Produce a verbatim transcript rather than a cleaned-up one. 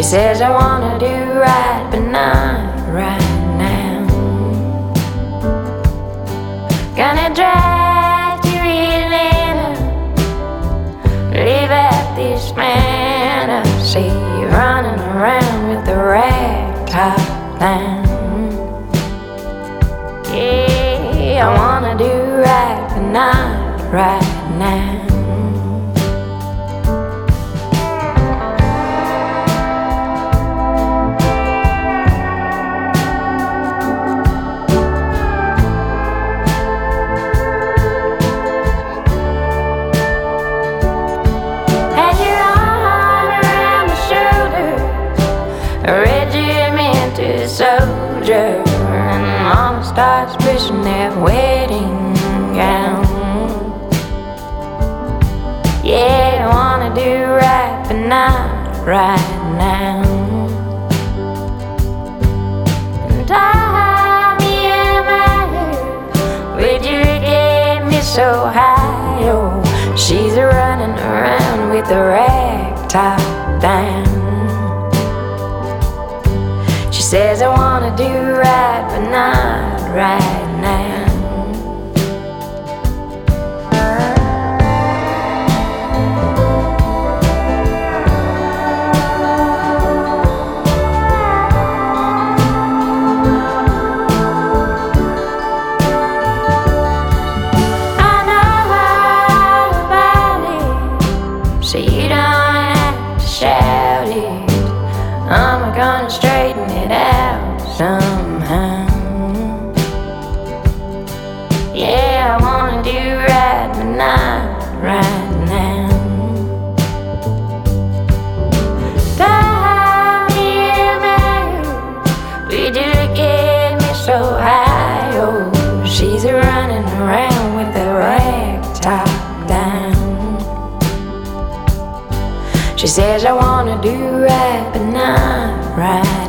She says I wanna do right, but not right now. Gonna drive to Atlanta, live out this fantasy, running around with the rag top down. Yeah, I wanna do right, but not right now. Soldier, and Mama starts pushing that wedding gown. Yeah, I wanna do right, but not right now. And I'm in my head, would you get me so high? Oh, she's running around with the rag top down. She says I wanna do right, but not right now. I know all about it, so you don't have to shout it. I'm gonna straighten it out somehow. Yeah, I wanna do right, but not right now. Down here, man, would you get me so high? Oh, she's running around with the rag top down. She says I wanna do right, but not right.